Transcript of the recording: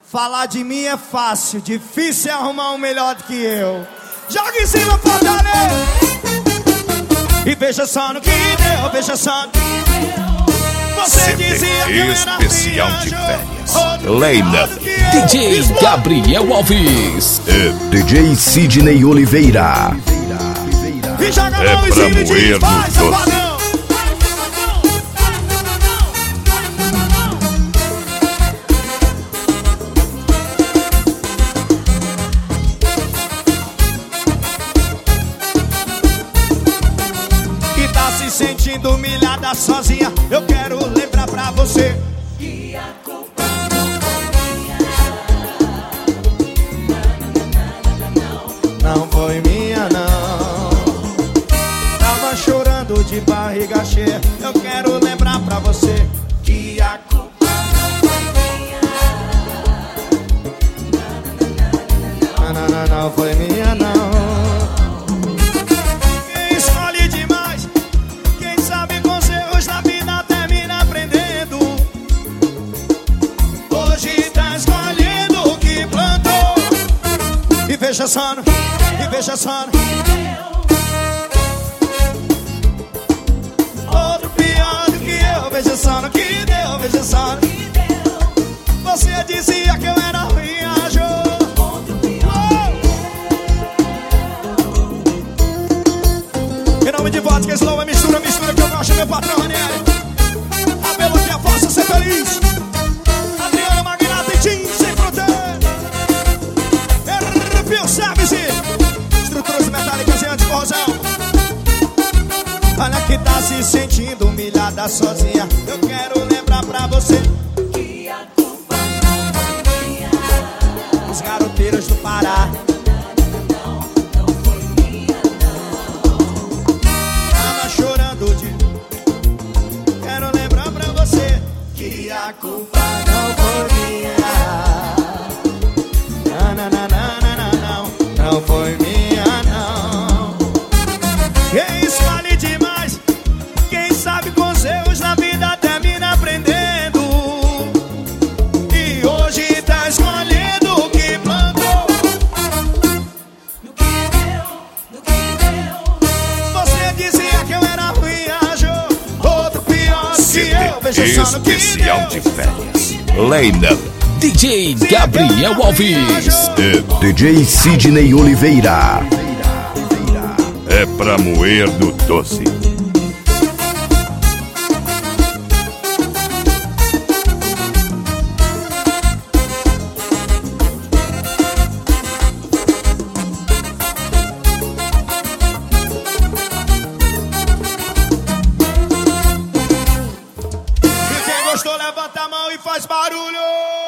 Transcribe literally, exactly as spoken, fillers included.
Falar de mim é fácil, difícil é arrumar um melhor do que eu. Joga em cima, Fortaleza! E veja só no que deu, veja só no que deu. Você dizia que eu era especial de férias. Leina. D J Gabriel Alves. É D J Sidney Oliveira. E joga é a mão em cima e diz, vai, safadão! E tá se sentindo humilhada sozinha, eu quero lembrar pra você que a culpa não foi minha, não. Tava chorando de barriga cheia, eu quero lembrar pra você que a culpa não, não, não, não foi minha, não. Quem escolhe demais, quem sabe com os erros na vida termina aprendendo. Hoje tá escolhendo o que plantou. E veja só, e veja só. Outro pior do que eu, veja só no que deu, veja só no que deu. Você dizia que eu era ruim, ajou. Em nome de vodka, slow, é mistura, mistura que eu gosto, meu patrão Ranieri. Apelo que a força ser feliz. Adriana Magnata e Tim sem fronteira. Erpio Service. Estruturas metálicas e anti-corrosão. Olha que tá se sentindo humilhada sozinha, eu quero lembrar pra você que a culpa não foi minha. Os garoteiros do Pará não foi minha, não. Tava chorando de... Quero lembrar pra você que a culpa não foi minha. Não, não, não, não, não, não, não foi minha, não. Quem escolhe demais, quem sabe com os erros na vida termina aprendendo. E hoje tá escolhendo o que plantou. No que deu, no que deu. Você dizia que eu era ruim, ajou. Outro pior que eu, veja só no que especial de deu. férias. Leina. D J Gabriel Alves. É D J Sidney Oliveira. É pra moer no doce. E quem gostou, levanta a mão e faz barulho.